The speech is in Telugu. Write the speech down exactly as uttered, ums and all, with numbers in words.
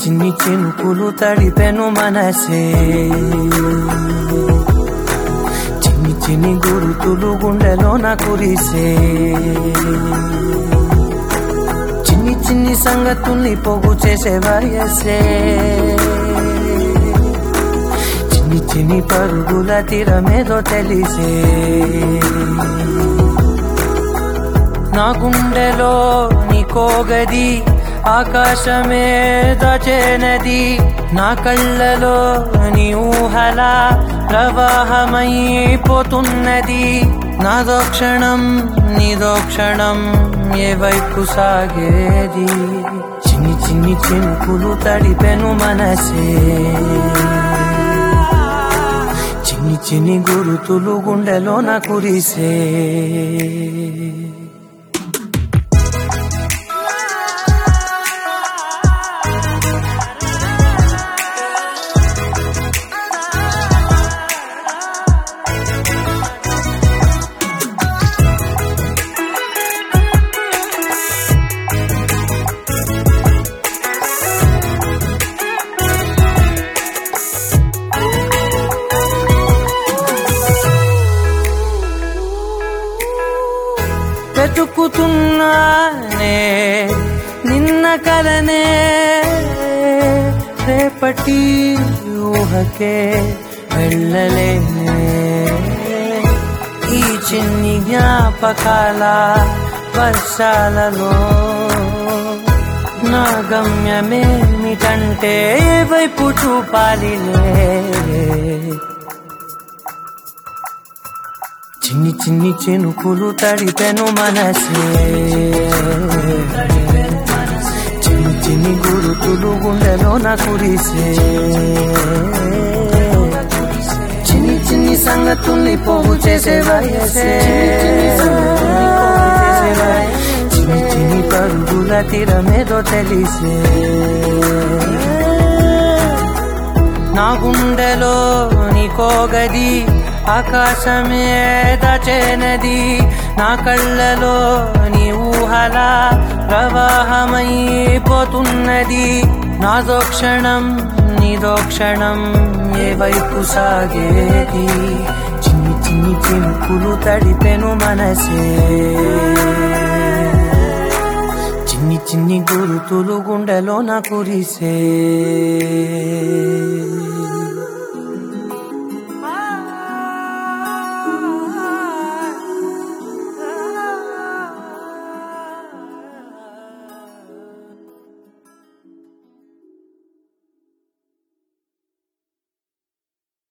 చిన్ని చినుకులు తడిపెను మనసే చిన్ని చిన్ని గురుతులు గుండెలోన కురిసే చిన్ని చిన్ని సంగతుల్ని పోగు చేసే వయసే చిన్ని చిన్ని పరుగుల తీరమేదో తెలిసే నా గుండెలో నీకో గది ఆకాశమే దాచేనది నా కళ్ళలో నీ ఊహలా ప్రవాహమైపోతున్నది నాదో క్షణం నీదో క్షణం ఏ వైపు సాగేది చిన్ని చిన్ని చినుకులు తడిపెను మనసే చిన్ని చిన్ని గురుతులు గుండెలోన కురిసే వెతుకుతున్నానే నిన్న కలనే రేపటి ఊహకే వెళ్ళలేనే ఈ చిన్ని జ్ఞాపకాల వర్షాలలో నా గమ్యమేమిటంటే వైపు చూపాలిలే చిన్ని చిన్ని చినుకులు తడిపెను మనసే చిన్ని చిన్ని గురుతులు గుండెలోన కురిసే చిన్ని చిన్ని సంగతుల్ని పోగు చేసే వయసే చిన్ని చిన్ని పరుగుల తీరమేదో తెలిసే నా గుండెలో నీకో గది ఆకాశమే దాచేనది నా కళ్ళలో నీ ఊహలా ప్రవాహమైపోతున్నది నాదో క్షణం నీదో క్షణం ఏ వైపు సాగేది చిన్ని చిన్ని చినుకులు తడిపెను మనసే చిన్ని చిన్ని గురుతులు గుండెలోన కురిసే